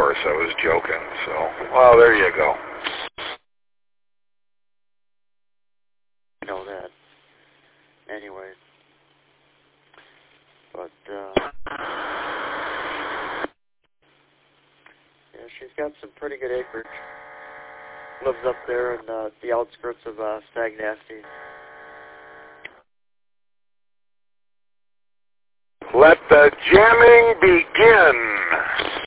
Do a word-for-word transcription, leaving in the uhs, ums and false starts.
course, I was joking. So, well, there you go. I know that. Anyway. But, uh, yeah, she's got some pretty good acreage. Lives up there in uh, the outskirts of uh, Stagnasty. Let the jamming begin.